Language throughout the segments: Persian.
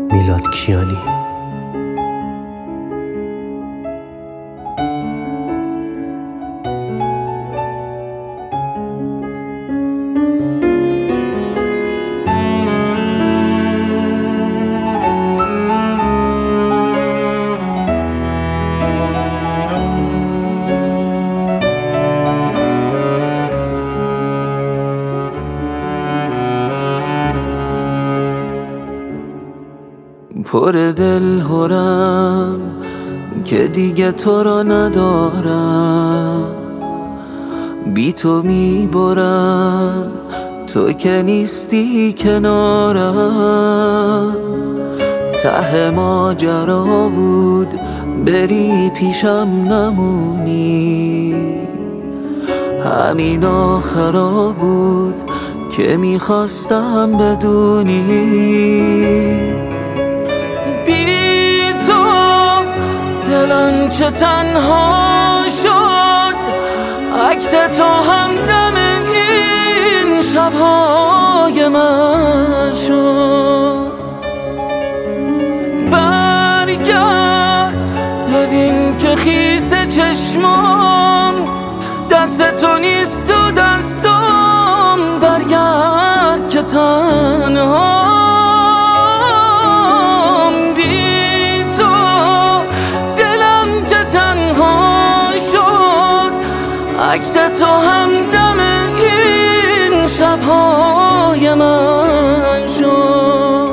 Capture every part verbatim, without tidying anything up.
میلاد کیانی. پر دل هرم که دیگه تو را ندارم، بی تو میبرم تو که نیستی کنارم. ته ماجرا بود بری پیشم نمونی، همین آخرا بود که میخواستم بدونی. دلم چه تنها شد، عکس تو همدم این شبهای من شد. برگرد ببین که خیس چشمام، دست تو نیست تو دستام. برگرد که تنها عکس تو همدم این شبهای من شد.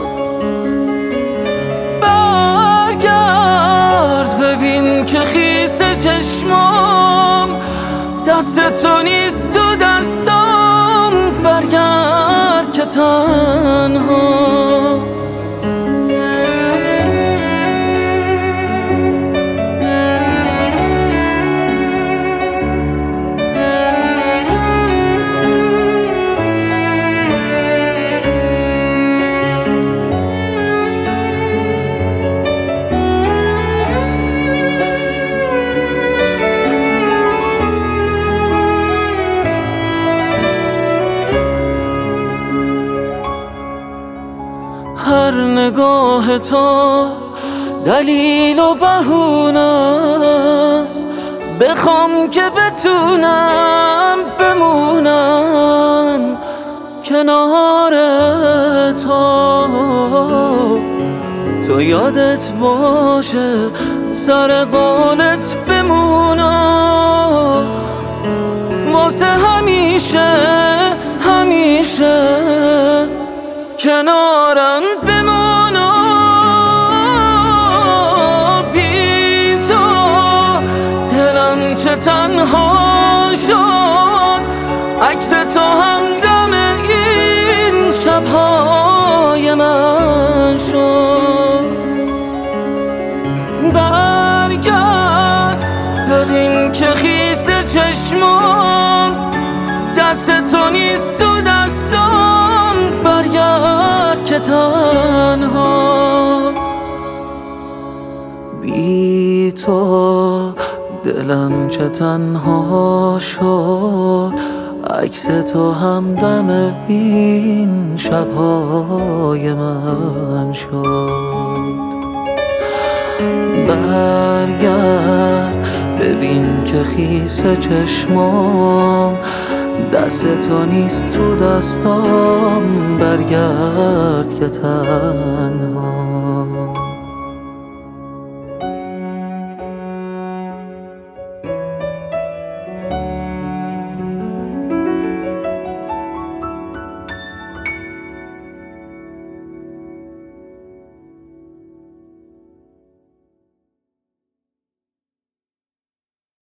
برگرد ببین که خیس چشمام، دست تو نیست تو دستام. برگرد که تنها هر نگاه تو دلیل و بهونه است، بخوام که بتونم بمونم کنار تو. تو یادت باشه سر قولت بمونم، واسه همیشه همیشه کنارم بمونو. بی تو دلم چه تنها شد، عکس تو همدم این شبهای من شد. برگرد ببین که خیس چشمام، دست تو نیست تو دستام. برگرد که تنها بی تو دلم چه تنها شد، عکس تو همدم این شبهای من شد. برگرد ببین که خیس چشمام، دست تو نیست تو دستام. برگرد که تنها